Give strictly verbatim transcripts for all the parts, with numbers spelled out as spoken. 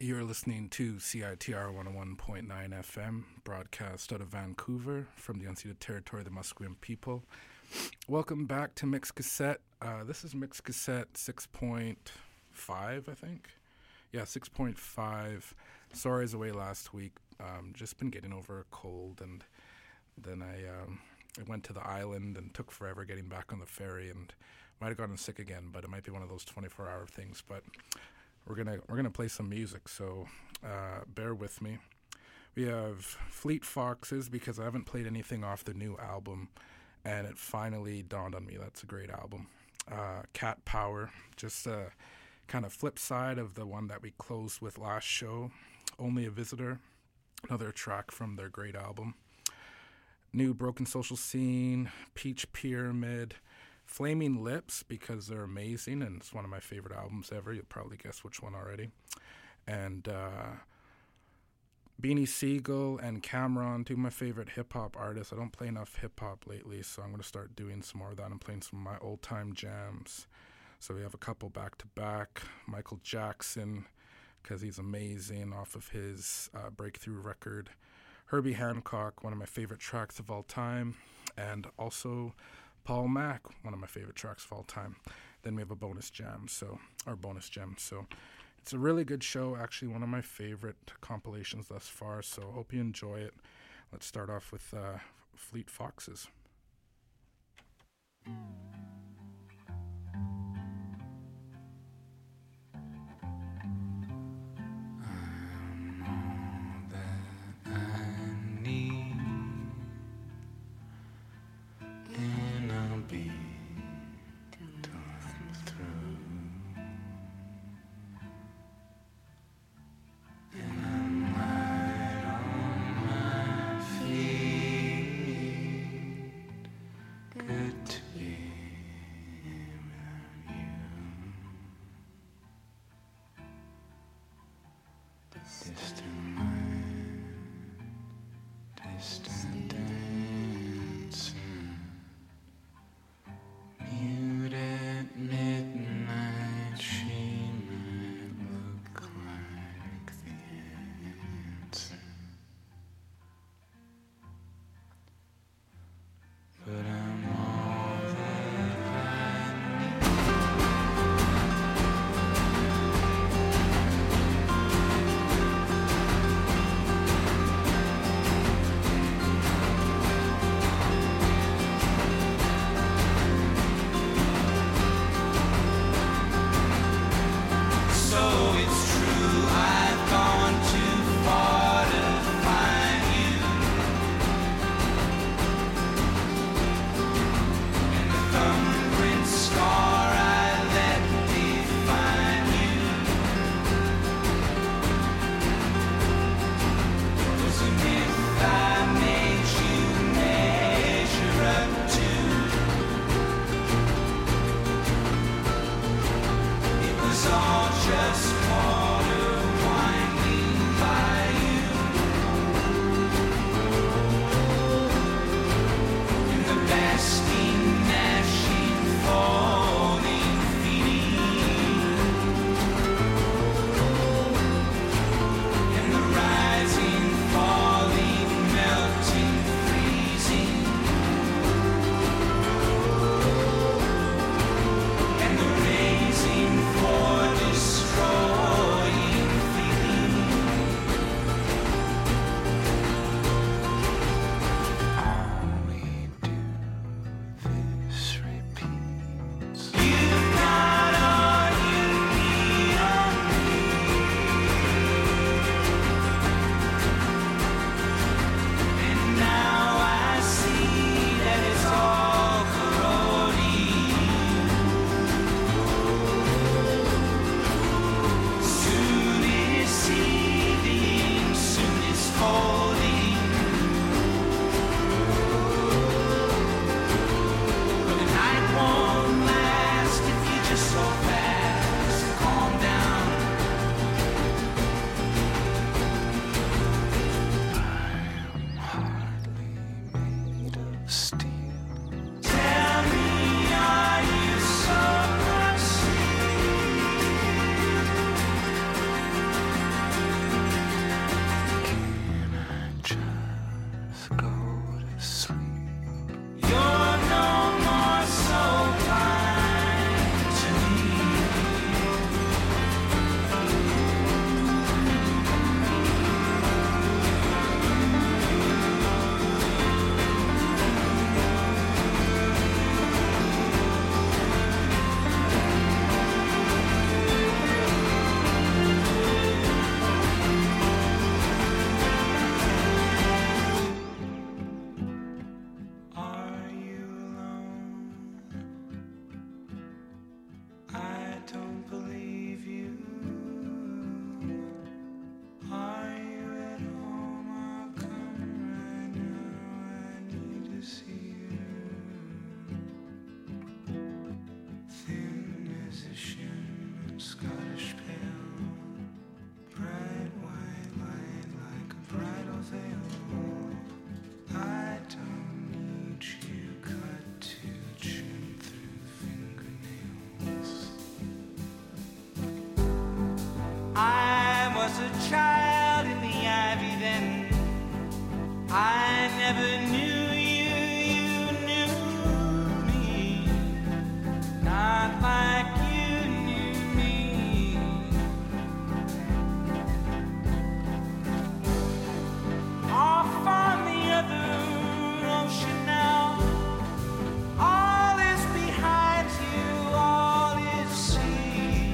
You're listening to C I T R one oh one point nine F M, broadcast out of Vancouver from the unceded territory of the Musqueam people. Welcome back to Mixed Cassette. Uh, this is Mixed Cassette six point five, I think. Yeah, six point five. Sorry I was away last week. Um, just been getting over a cold, and then I, um, I went to the island and took forever getting back on the ferry, and might have gotten sick again, but it might be one of those twenty-four hour things. But we're gonna we're gonna play some music, so uh, bear with me. We have Fleet Foxes because I haven't played anything off the new album, and it finally dawned on me that's a great album. Uh, Cat Power, just a kind of flip side of the one that we closed with last show. Only a Visitor, another track from their great album. New Broken Social Scene, Peach Pyramid, Flaming Lips, because they're amazing, and it's one of my favorite albums ever. You'll probably guess which one already. And uh, Beanie Siegel and Cameron, two of my favorite hip-hop artists. I don't play enough hip-hop lately, so I'm going to start doing some more of that. I'm playing some of my old-time jams. So we have a couple back-to-back. Michael Jackson, because he's amazing, off of his uh, breakthrough record. Herbie Hancock, one of my favorite tracks of all time. And also Paul Mac, one of my favorite tracks of all time. Then we have a bonus jam, so our bonus gem. So it's a really good show, actually one of my favorite compilations thus far, so hope you enjoy it. Let's start off with uh, Fleet Foxes. child in the ivy then. I never knew you, you knew me, not like you knew me. Off on the other ocean now, all is behind you, all is sea.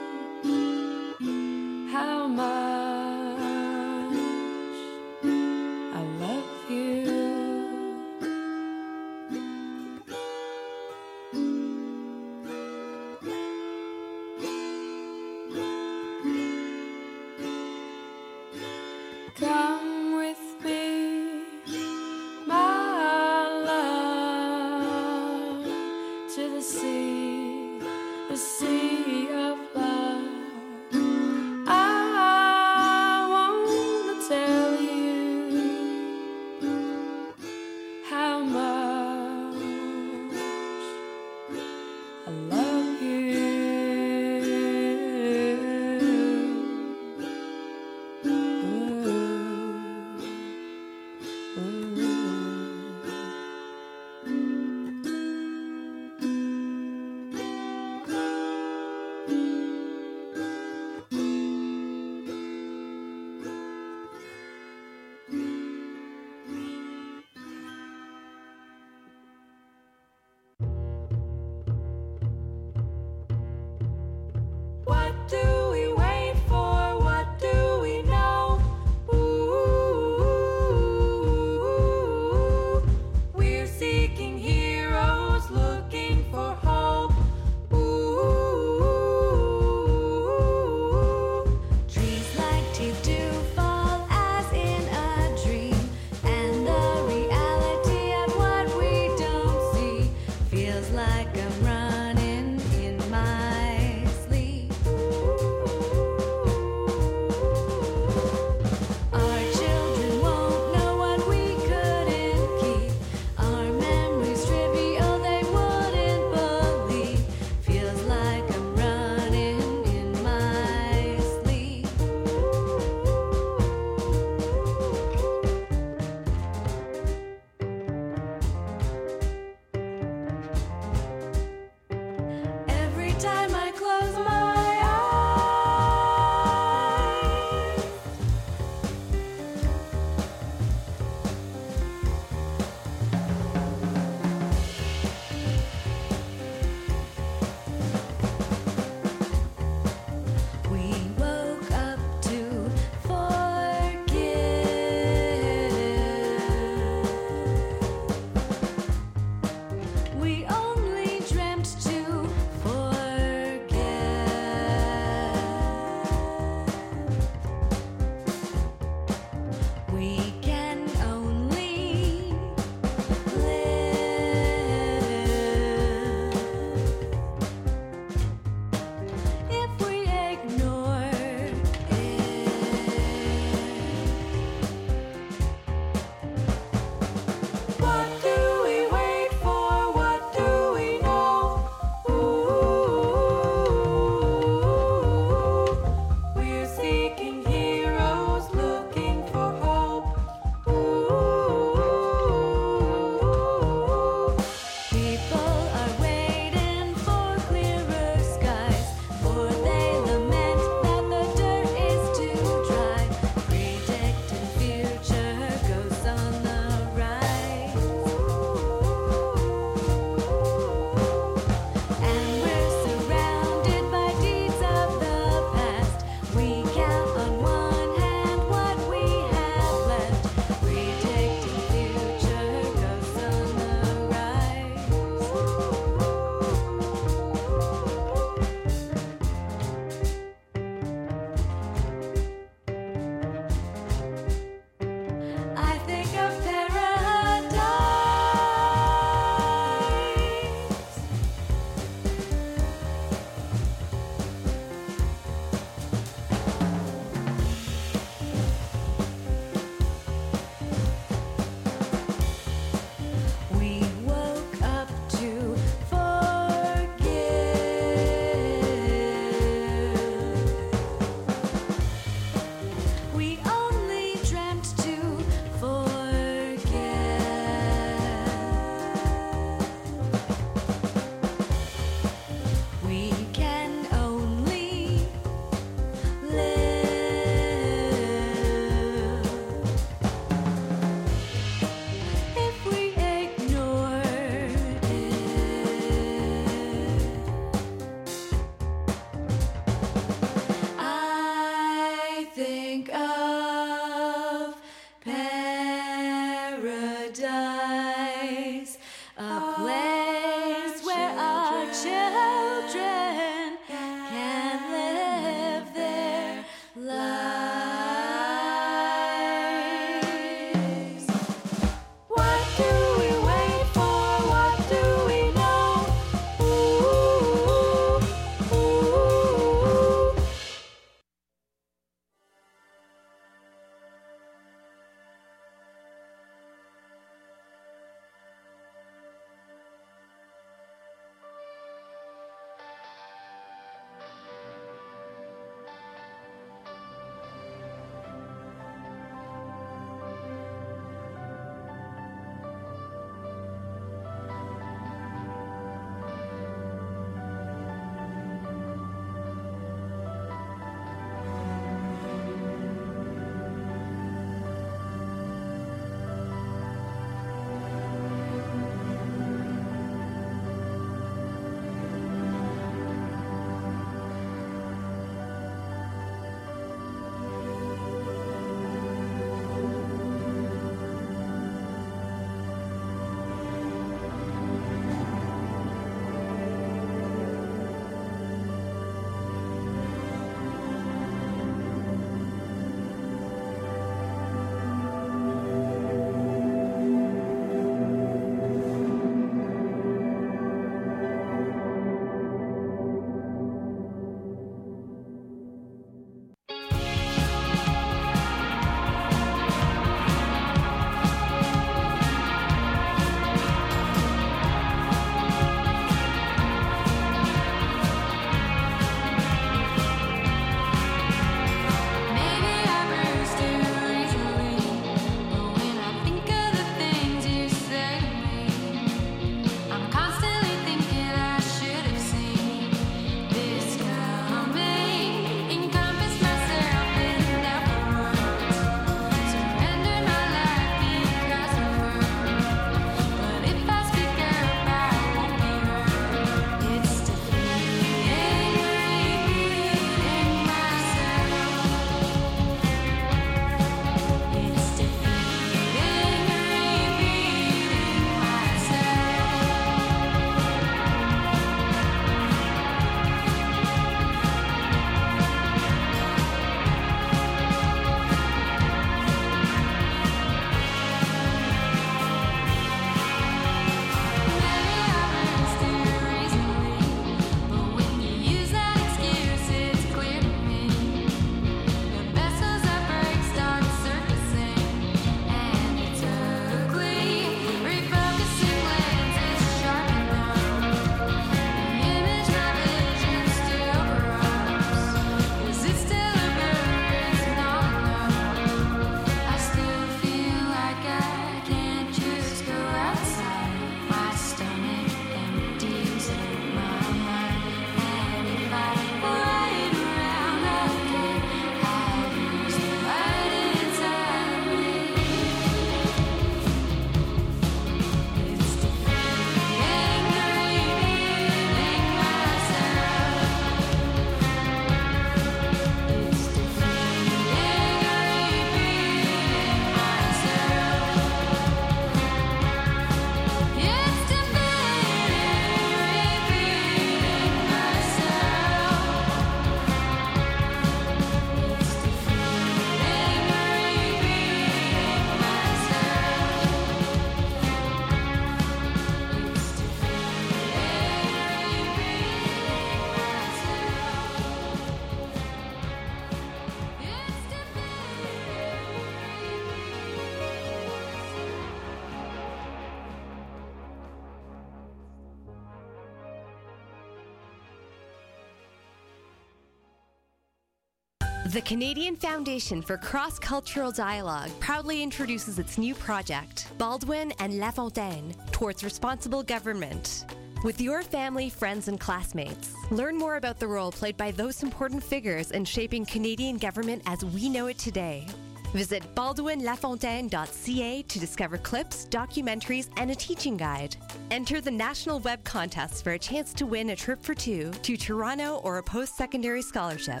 The Canadian Foundation for Cross-Cultural Dialogue proudly introduces its new project, Baldwin and Lafontaine, towards responsible government. With your family, friends, and classmates, learn more about the role played by those important figures in shaping Canadian government as we know it today. Visit baldwin lafontaine dot c a to discover clips, documentaries, and a teaching guide. Enter the national web contest for a chance to win a trip for two to Toronto or a post-secondary scholarship.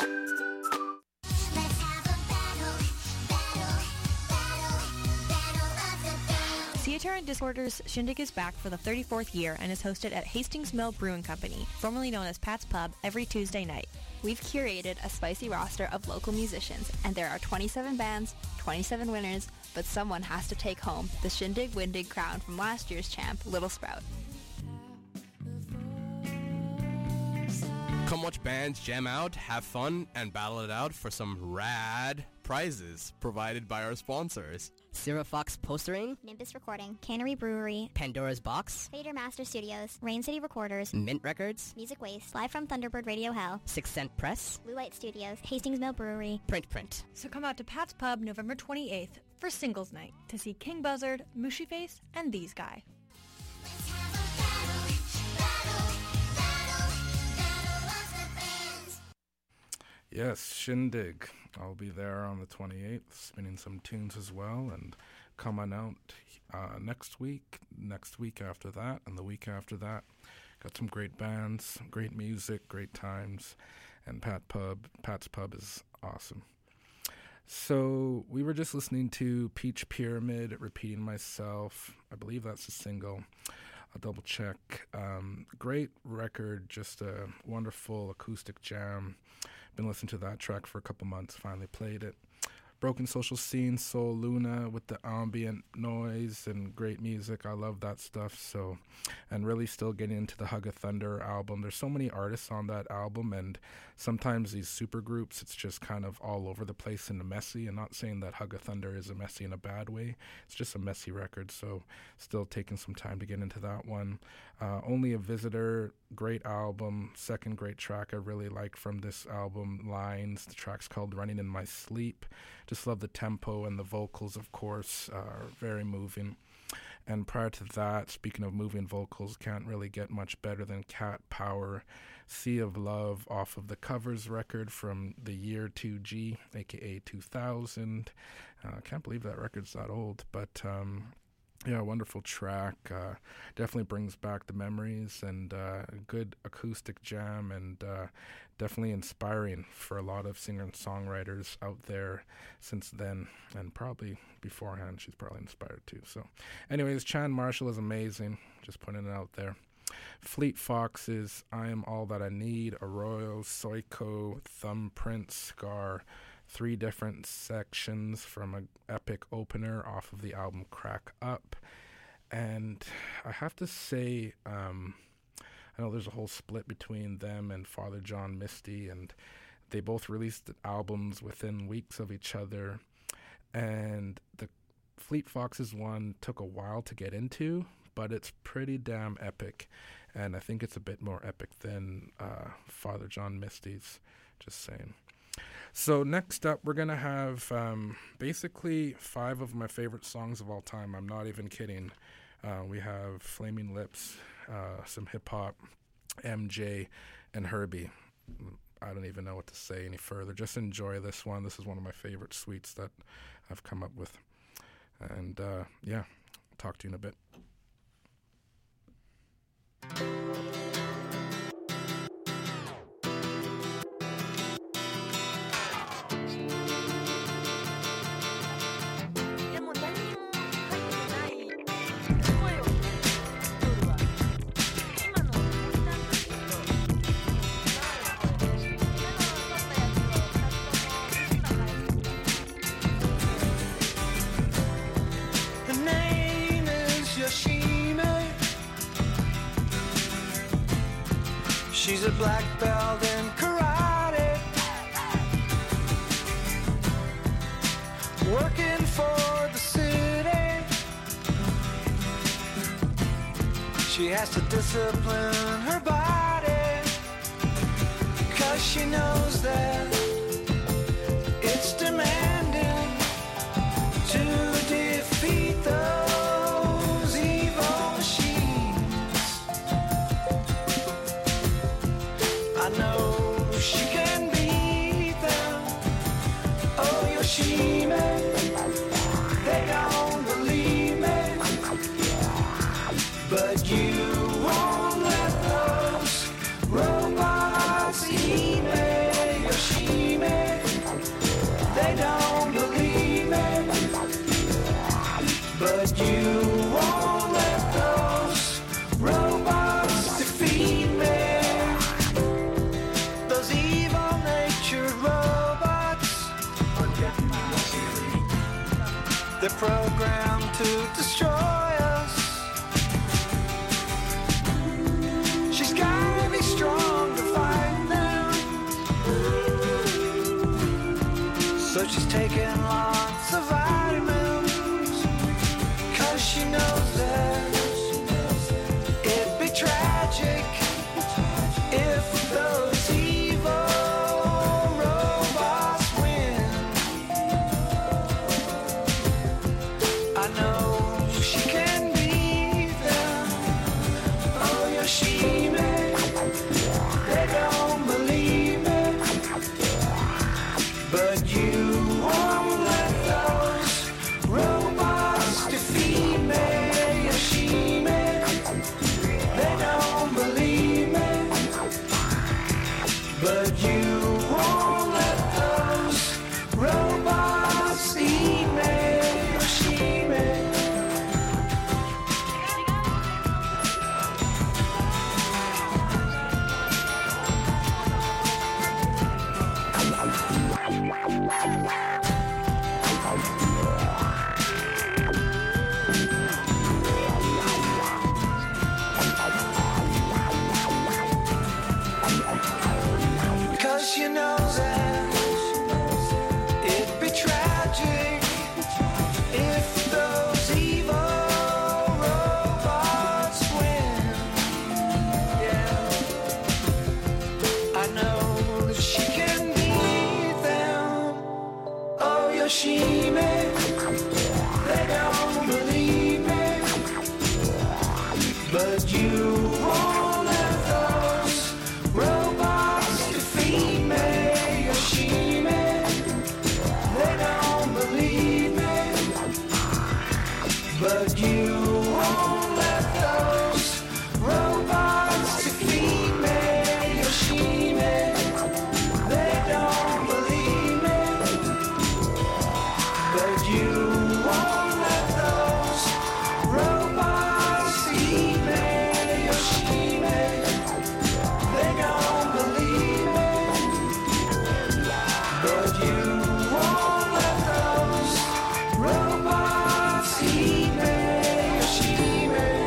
Theatre and Disorders Shindig is back for the thirty-fourth year and is hosted at Hastings Mill Brewing Company, formerly known as Pat's Pub, every Tuesday night. We've curated a spicy roster of local musicians, and there are twenty-seven bands, twenty-seven winners, but someone has to take home the Shindig Windig crown from last year's champ, Little Sprout. Come watch bands jam out, have fun, and battle it out for some rad prizes provided by our sponsors. Zero Fox Postering, Nimbus Recording, Cannery Brewery, Pandora's Box, Fader Master Studios, Rain City Recorders, Mint Records, Music Waste, live from Thunderbird Radio Hell, Six Cent Press, Blue Light Studios, Hastings Mill Brewery, Print Print. So come out to Pat's Pub November twenty-eighth for Singles Night to see King Buzzard, Mushy Face, and These Guy. Yes, Shindig. I'll be there on the twenty-eighth, spinning some tunes as well, and coming out uh, next week, next week after that, and the week after that. Got some great bands, great music, great times, and Pat Pub, Pat's Pub is awesome. So we were just listening to Peach Pyramid, Repeating Myself. I believe that's a single. I'll double check. Um, great record, just a wonderful acoustic jam. Been listening to that track for a couple months, finally played it. Broken Social Scene, Soul Luna with the ambient noise and great music. I love that stuff. So, and really still getting into the Hug of Thunder album. There's so many artists on that album, and sometimes these super groups, it's just kind of all over the place and messy. And not saying that Hug of Thunder is a messy in a bad way. It's just a messy record. So still taking some time to get into that one. Uh, Only a Visitor, great album. Second great track I really like from this album, Lines. The track's called Running in My Sleep. Just love the tempo, and the vocals, of course, are very moving. And prior to that, speaking of moving vocals, can't really get much better than Cat Power, Sea of Love, off of the Covers record from the year two G, aka two thousand. I uh, can't believe that record's that old, but um, yeah, wonderful track. Uh, definitely brings back the memories, and uh, a good acoustic jam, and uh, definitely inspiring for a lot of singer and songwriters out there since then, and probably beforehand. She's probably inspired too. So anyways, Chan Marshall is amazing. Just putting it out there. Fleet Foxes, I Am All That I Need, Arroyo, Soiko, Thumbprint, Scar. Three different sections from an epic opener off of the album Crack Up. And I have to say, um, I know there's a whole split between them and Father John Misty, and they both released albums within weeks of each other. And the Fleet Foxes one took a while to get into, but it's pretty damn epic. And I think it's a bit more epic than uh, Father John Misty's, just saying. So next up, we're going to have um, basically five of my favorite songs of all time. I'm not even kidding. Uh, we have Flaming Lips, uh, some hip-hop, M J, and Herbie. I don't even know what to say any further. Just enjoy this one. This is one of my favorite suites that I've come up with. And, uh, yeah, I'll talk to you in a bit. She's a black belt in karate, working for the city. She has to discipline her body, 'cause she knows that They don't believe me, but you won't let those robots eat me or she me. They don't believe me, but you won't let those robots defeat me. Those evil-natured robots, they're programmed to destroy us. She's gotta be strong to fight them, so she's taking lots of vitamins, 'cause she knows that it'd be tragic if those evil robots win. I know she can beat them. Oh, yeah, she may. They don't believe me, but you won't let those robots defeat me. Yeah, she may. They don't believe me, but you won't let those robots eat me. Yeah, she may. Cause you know that it'd be tragic if those evil robots win. Yeah, I know that she can beat them. Oh, yeah, she may. They don't believe me, but you won't let those robots defeat me. Yeah, she may. They don't believe me, but you won't let those robots defeat me. Yeah, she may. They don't believe me, but you won't let those robots eat me. Yeah, she may. They don't believe me, but you won't let those robots eat me. Yeah, she may.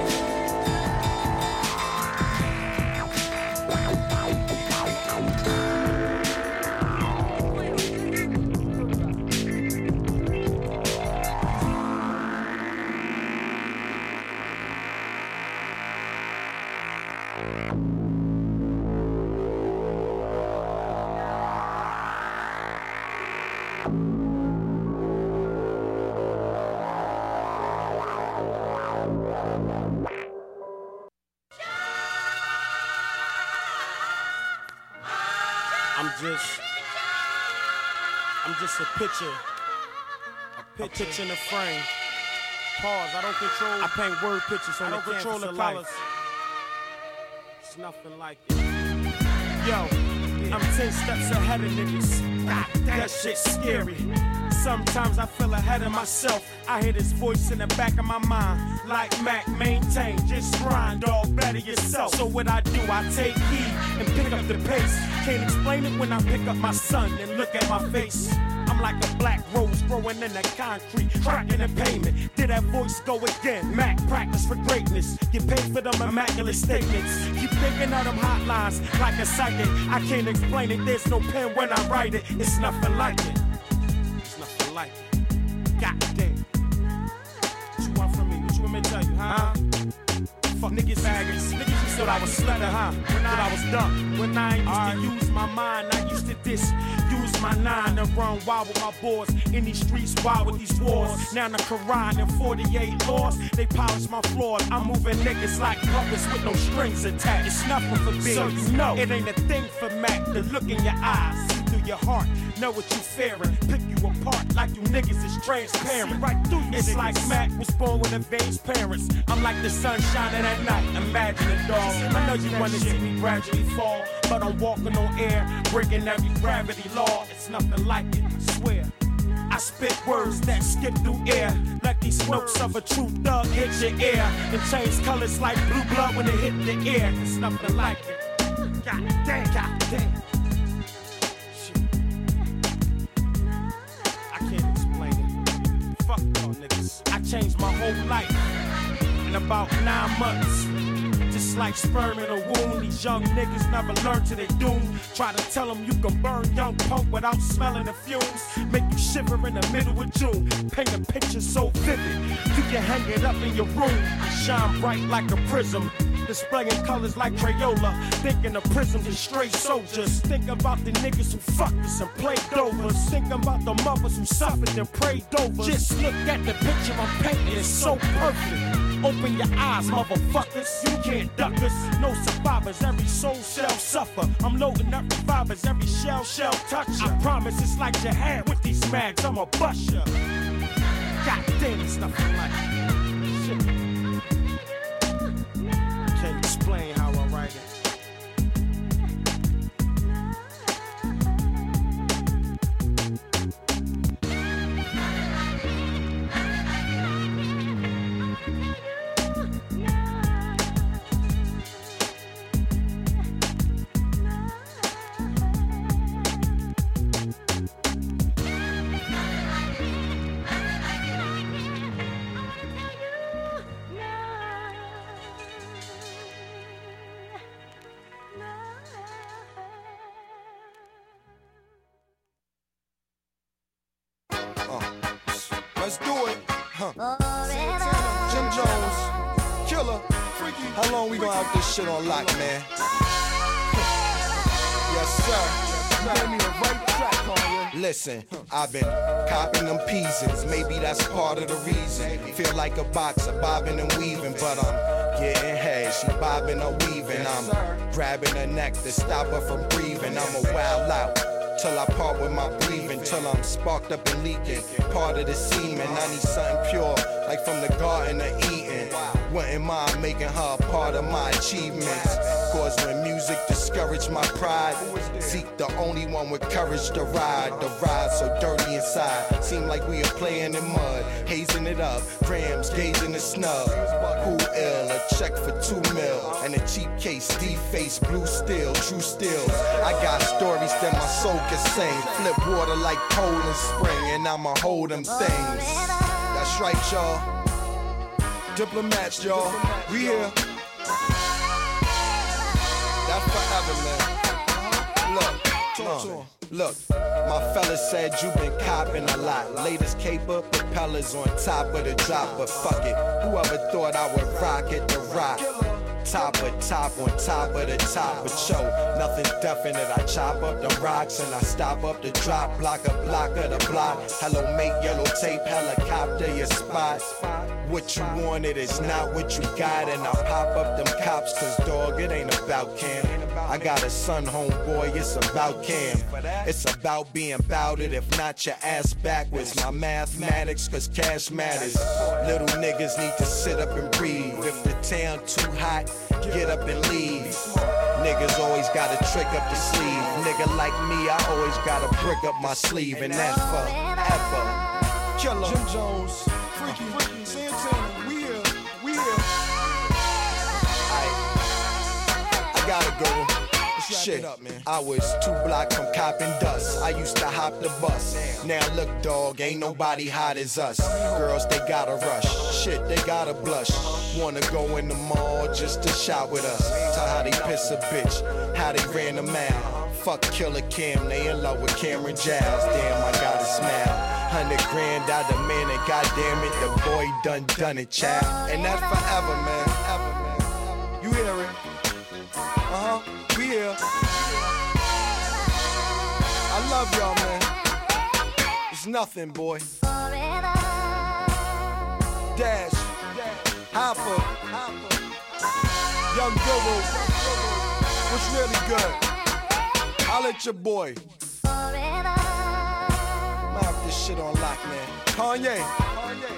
I'm just, I'm just a picture, a picture in the frame. Pause. I don't control. I paint word pictures on I the don't control the colors. It's nothing like it. Yo, I'm ten steps ahead of niggas. That shit's scary. Sometimes I feel ahead of myself. I hear this voice in the back of my mind, like Mac, maintain, just grind, all better yourself. So what I do, I take heed and pick up the pace. Can't explain it when I pick up my son and look at my face. I'm like a black rose growing in the concrete, cracking the pavement. Did that voice go again? Mac, practice for greatness. Get paid for them immaculate statements. Keep thinking of them hotlines like a psychic. I can't explain it, there's no pen when I write it. It's nothing like it. It's nothing like it. God damn. What you want from me? What you want me to tell you, huh? Fuck niggas, faggots. Niggas used to thought I was slutty, huh? When I, I was dumb. When I used right. to use my mind, I used to diss. Use my nine and run wild with my boys. In these streets, wild with these wars. Now the Quran and forty-eight laws, they polish my floors. I'm moving niggas like puppets with no strings attached. It's nothing for me, so you know it ain't a thing for Mac. The look in your eyes, see through your heart. know what you fearing. Pick you apart like you niggas is transparent. Right through you It's niggas. Like Mac was born with avenged parents. I'm like the sun shining at night. Imagine it, dog. I know you wanna see me gradually fall, but I'm walking on air, breaking every gravity law. It's nothing like it, I swear. I spit words that skip through air, like these notes of a true thug hit your ear, and change colors like blue blood when it hit the air. It's nothing like it. God damn, god damn. Shit. I can't explain it. Fuck y'all niggas. I changed my whole life in about nine months. Just like sperm in a wound, these young niggas never learn to their doom. Try to tell them you can burn young punk without smelling the fumes. Make you shiver in the middle of June. Paint a picture so vivid, you can hang it up in your room. Shine bright like a prism, displaying colors like Crayola. Thinking of prisms and stray soldiers. Think about the niggas who fucked us and played overs. Think about the mothers who suffered and prayed over. Just look at the picture I'm painting, it's so perfect. Open your eyes, motherfuckers. You can't duck us. No survivors, every soul shall suffer. I'm loading up revivers, every shell shall touch ya. I promise it's like your hand with these mags, I'ma bust ya. God damn, it's nothing like shit. Can't explain how I write it. Let's do it, huh? Jim Jones, Killer, Freaky. How long we gonna have this shit on lock, man? Yes, sir. You gave me the right track on you. Listen, I've been copping them peasants. Maybe that's part of the reason. Feel like a boxer, bobbing and weaving, but I'm getting head. She bobbing or weaving. I'm grabbing her neck to stop her from breathing. I'm a wild out. Till I part with my breathing, till I'm sparked up and leaking. Part of the semen, I need something pure, like from the garden of Eden. Wouldn't mind making her a part of my achievements. Cause when music discouraged my pride, Zeke the only one with courage to ride. The ride so dirty inside, seem like we are playing in mud. Hazing it up, grams, gazing the snub. Who ill, a check for two mil. And a cheap case, D-face, blue steel, true steals. I got stories that my soul can sing. Flip water like cold in spring, and I'ma hold them things. That's right, y'all. Diplomats, y'all. We here. That's forever, man. Look, uh, look. My fella said you been copping a lot. Latest caper, propellers on top of the drop. But fuck it, whoever thought I would rock it, the rock. Top of top on top of the top of show. Nothing definite. I chop up the rocks and I stop up the drop. Block a block of the block. Hello mate, yellow tape, helicopter your spot. What you wanted is not what you got. And I pop up them cops cause dog, it ain't about Cam. I got a son, homeboy, it's about Cam. It's about being bout it, if not your ass backwards. My mathematics cause cash matters. Little niggas need to sit up and breathe. If the town too hot, get up and leave. Niggas always got a trick up the sleeve. Nigga like me, I always got a brick up my sleeve. And that's forever. Killer. Jim Jones, Freaky, Freaky, Santana, we here, we here. I, I gotta go. Shit, up, man. I was two blocks from copping dust. I used to hop the bus. Now look, dog, ain't nobody hot as us. Girls, they gotta rush. Shit, they gotta blush. Wanna go in the mall just to shop with us. Tell how they piss a bitch, how they ran them out. Fuck Killer Cam, they in love with Cameron Giles. Damn, I gotta smile. Hundred grand out of man, and goddamn it, the boy done done it, child. And that's forever, man. Ever, man. You hear it? Uh huh. We here. I love y'all, man. It's nothing, boy. Dash, Hopper, Young Guru. What's really good? I'll let your boy. I have this shit on lock, man. Kanye. Kanye.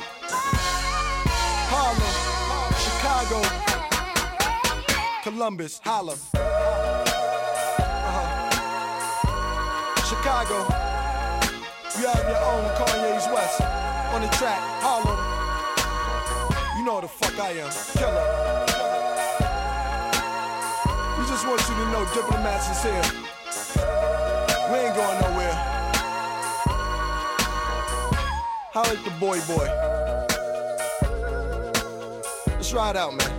Harlem. Chicago. Columbus. Holla. Uh-huh. Chicago. You have your own Kanye's West. On the track. Harlem. You know the fuck I am. Killer. We just want you to know Diplomats is here. We ain't going nowhere. Holla at the boy boy. Let's ride out, man.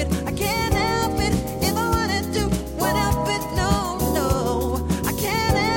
I can't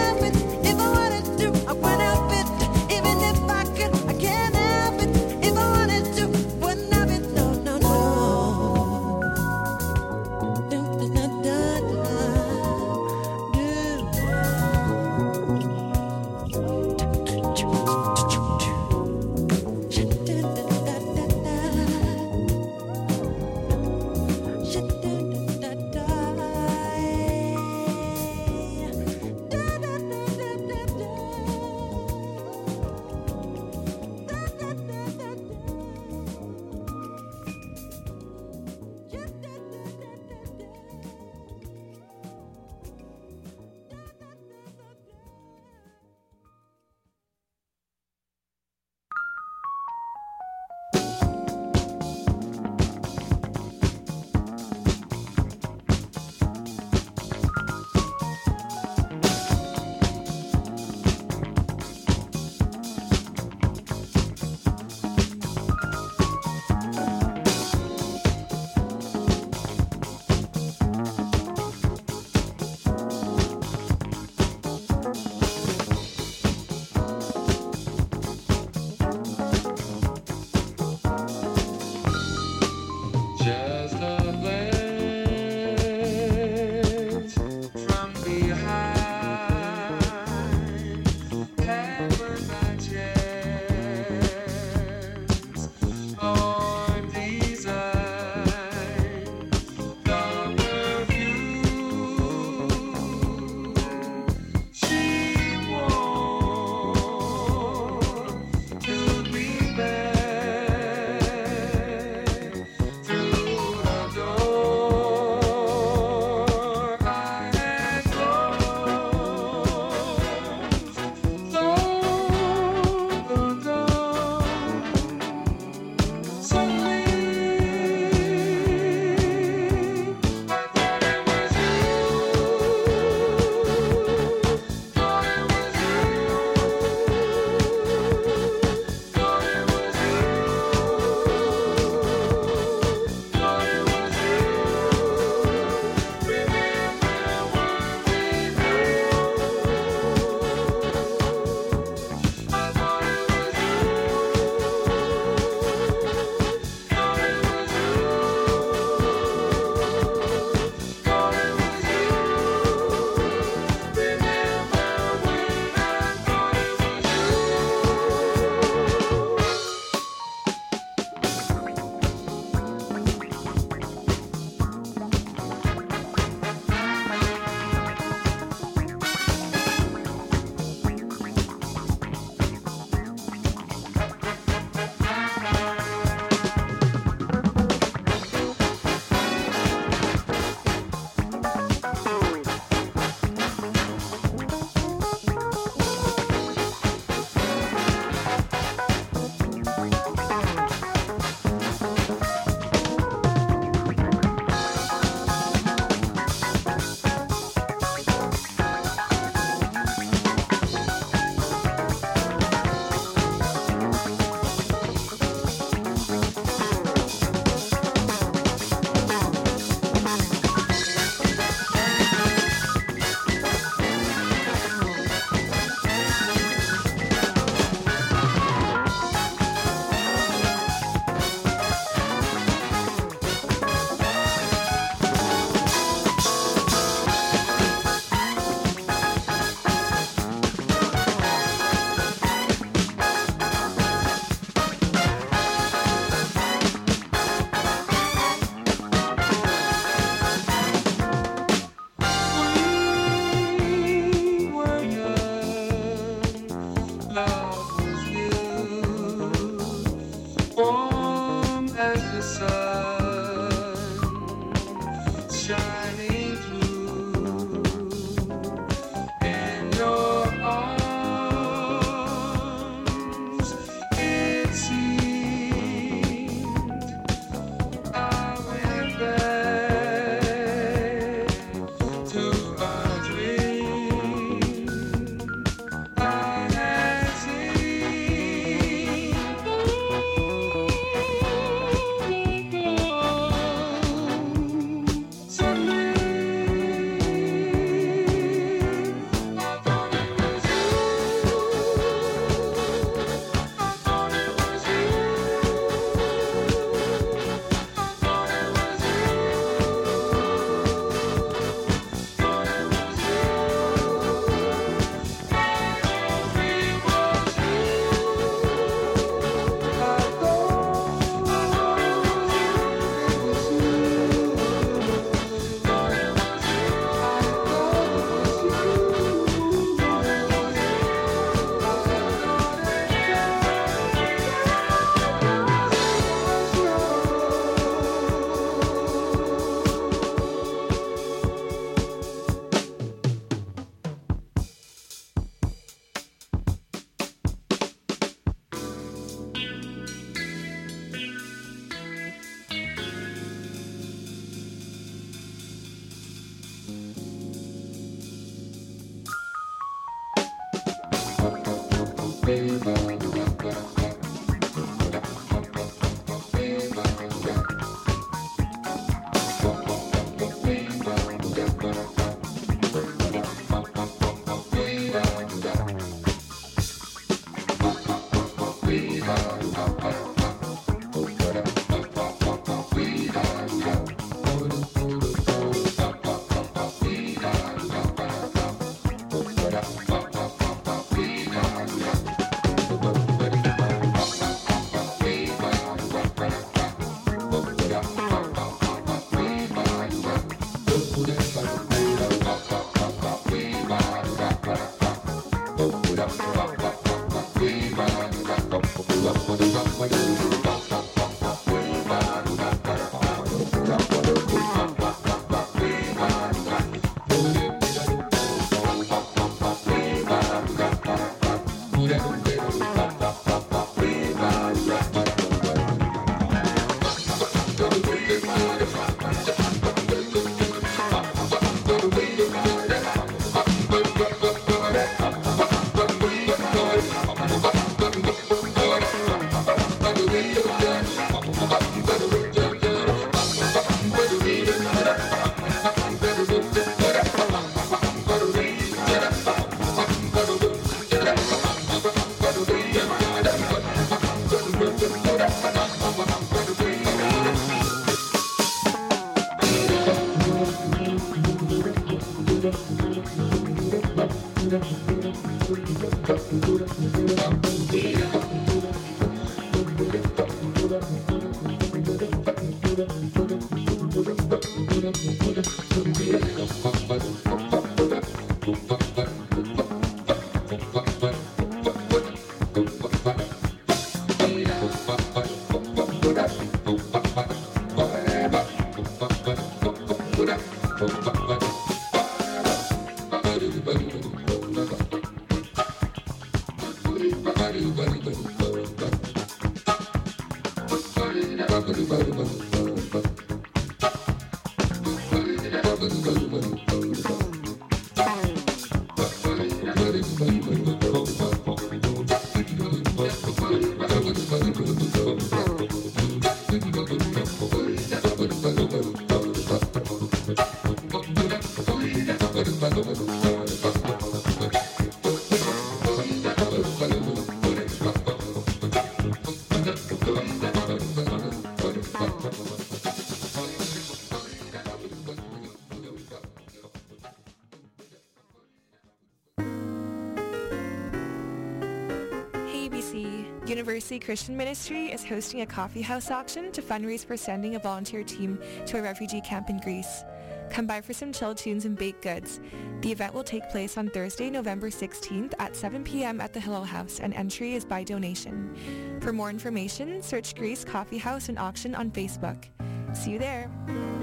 University Christian Ministry is hosting a coffee house auction to fundraise for sending a volunteer team to a refugee camp in Greece. Come by for some chill tunes and baked goods. The event will take place on Thursday, November sixteenth at seven p.m. at the Hillel House, and entry is by donation. For more information, search Greece Coffee House and Auction on Facebook. See you there.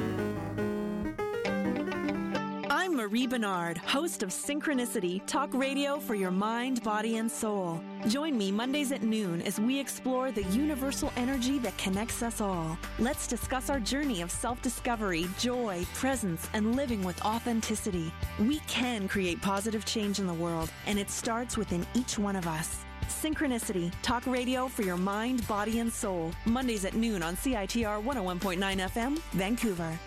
I'm Marie Bernard, host of Synchronicity, talk radio for your mind, body, and soul. Join me Mondays at noon as we explore the universal energy that connects us all. Let's discuss our journey of self-discovery, joy, presence, and living with authenticity. We can create positive change in the world, and it starts within each one of us. Synchronicity, talk radio for your mind, body, and soul. Mondays at noon on C I T R one oh one point nine F M, Vancouver.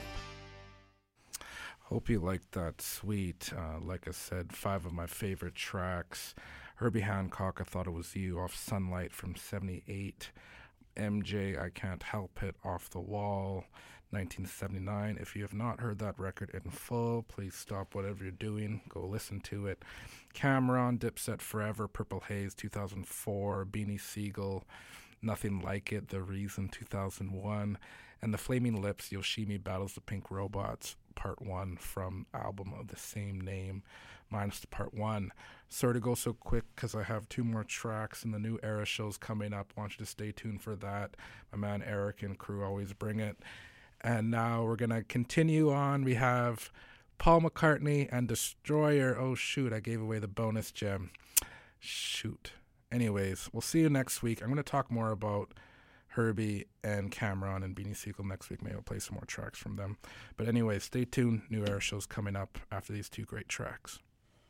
Hope you liked that. Sweet. Uh, like I said, five of my favorite tracks. Herbie Hancock, I Thought It Was You, off Sunlight from seventy-eight. M J, I Can't Help It, Off the Wall, nineteen seventy-nine. If you have not heard that record in full, please stop whatever you're doing. Go listen to it. Cameron, Dipset Forever, Purple Haze, two thousand four. Beanie Siegel, Nothing Like It, The Reason, two thousand one. And The Flaming Lips, Yoshimi Battles the Pink Robots, Part one from album of the same name, minus the Part one. Sorry to go so quick because I have two more tracks and the new Era shows coming up. I want you to stay tuned for that. My man Eric and crew always bring it. And now we're going to continue on. We have Paul McCartney and Destroyer. Oh, shoot, I gave away the bonus gem. Shoot. Anyways, we'll see you next week. I'm going to talk more about Herbie and Cameron and Beanie Siegel next week. Maybe I'll play some more tracks from them. But anyway, stay tuned. New Era shows coming up after these two great tracks.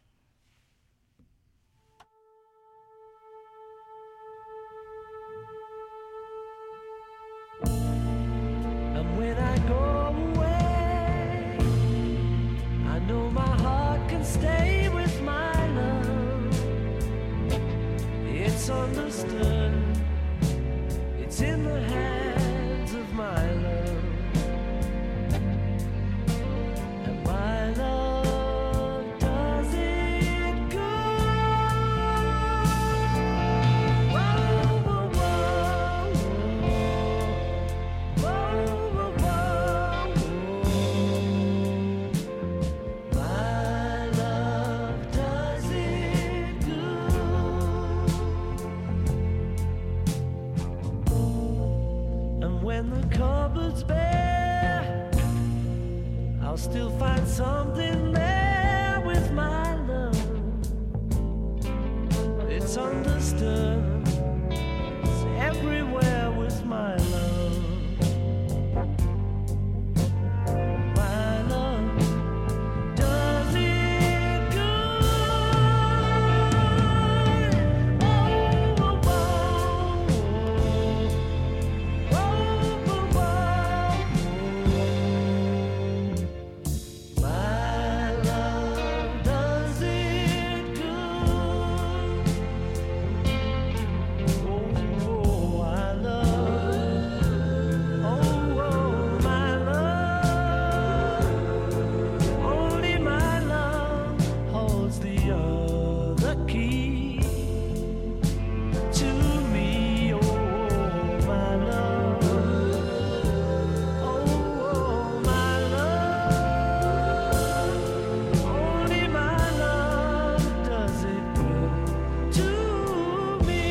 And when I go away, I know my heart can stay with my love. It's understood. It's in the hands of my love, and my love does it good. still find something there with my love. It's understood, it's everywhere with my love. My love does it good. Oh, oh, oh, oh, oh, oh, oh. My love does it good. Oh, oh, I love. Oh, oh, my love. Only my love holds the other key to me. Oh, my love. Oh, oh, my love. Only my love does it good to me.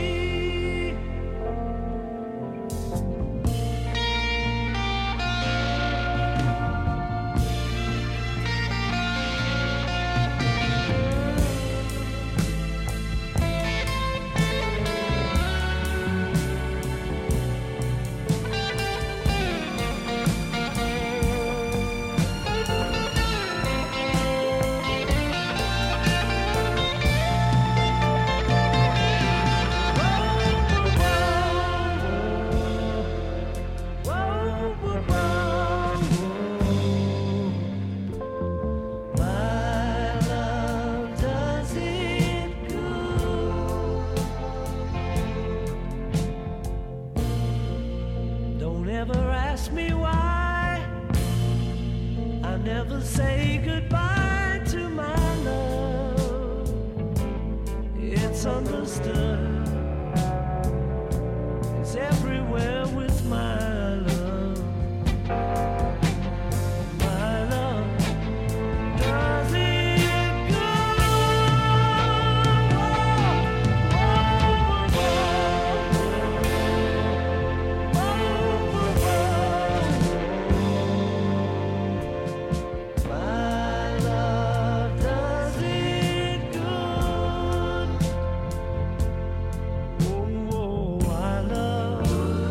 My love does it good. Don't ever ask me why. I never say goodbye to my love. It's understood. It's everywhere with my love. My love does it good. My love does it good. Oh, I love.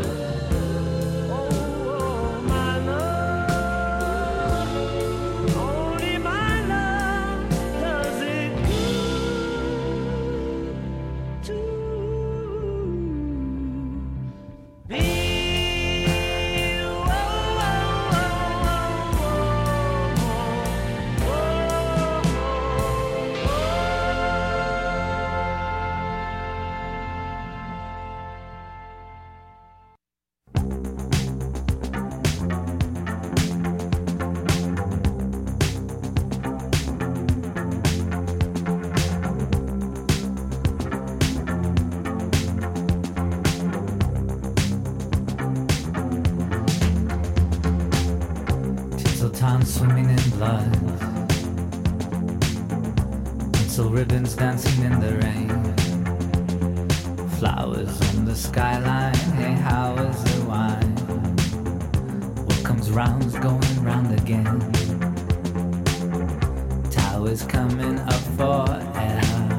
Oh, my love. Only my love does it good to me. Oh, Tinseltown swimming in blood, tinsel ribbons dancing in the rain, flowers on the skyline. Hey, how is the wine? What comes round's going round again. Towers coming up for air.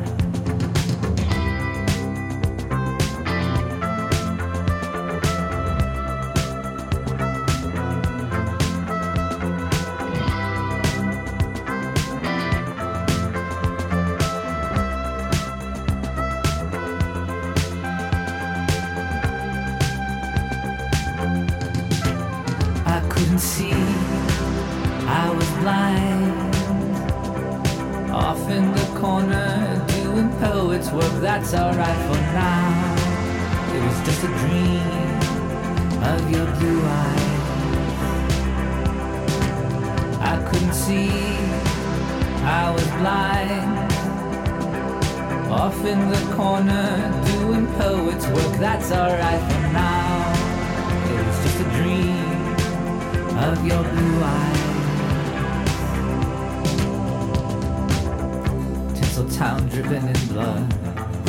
I couldn't see, I was blind. Off in the corner, doing poet's work, that's alright for now. It was just a dream of your blue eyes. I couldn't see, I was blind. Off in the corner, doing poet's work, that's alright for now. It was just a dream of your blue eyes. Tinseltown dripping in blood,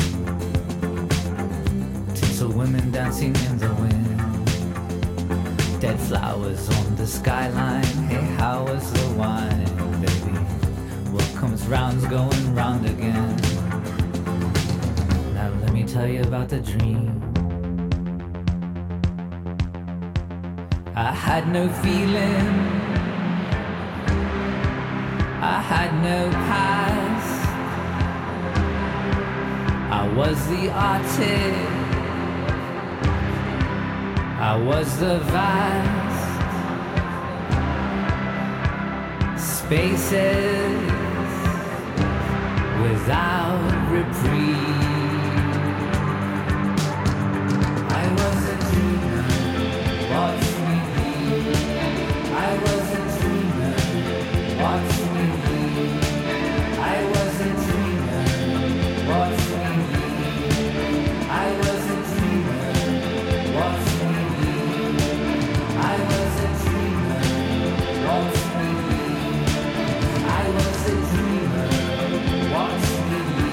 tinsel women dancing in the wind, dead flowers on the skyline. Hey, how was the wine, baby? What comes round's going round again. Now let me tell you about the dream. I had no feeling, I had no past. I was the artist, I was the vast spaces without reprieve. I was a dreamer, watch me be. I was a dreamer, watch me be. I was a dreamer, watch me be. I was a dreamer, watch me be. I was a dreamer, watch me be. I was a dreamer, watch me be.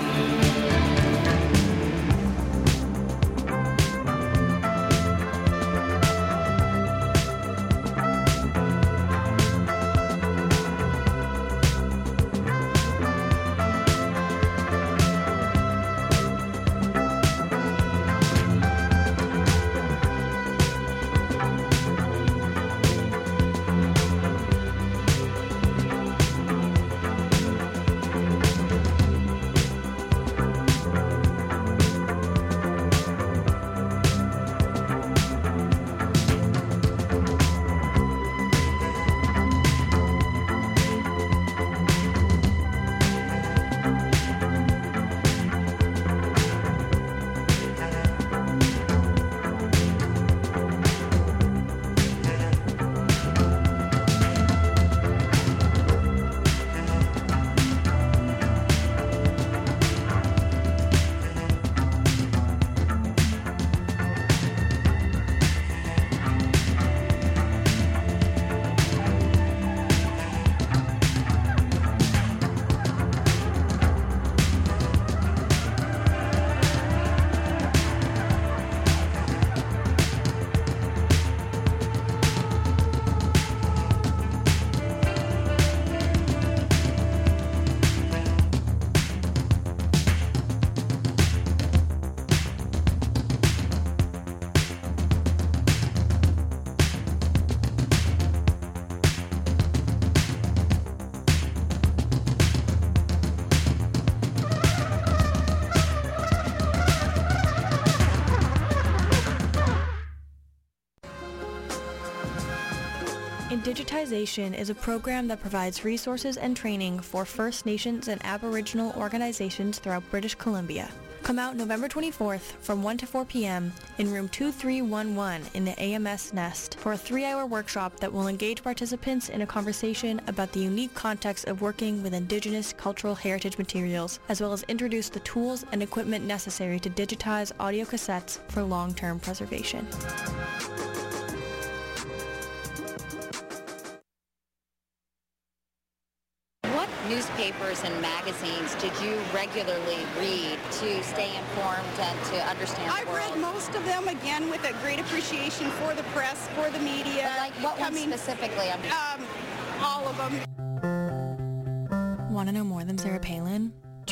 Indigitization is a program that provides resources and training for First Nations and Aboriginal organizations throughout British Columbia. Come out November twenty-fourth from one to four p.m. in room two three one one in the A M S Nest for a three-hour workshop that will engage participants in a conversation about the unique context of working with Indigenous cultural heritage materials, as well as introduce the tools and equipment necessary to digitize audio cassettes for long-term preservation. What newspapers and magazines did you regularly read to stay informed and to understand the I've world? read most of them, again, with a great appreciation for the press, for the media. But like what ones specifically? I'm um, all of them. Want to know more than Sarah Palin?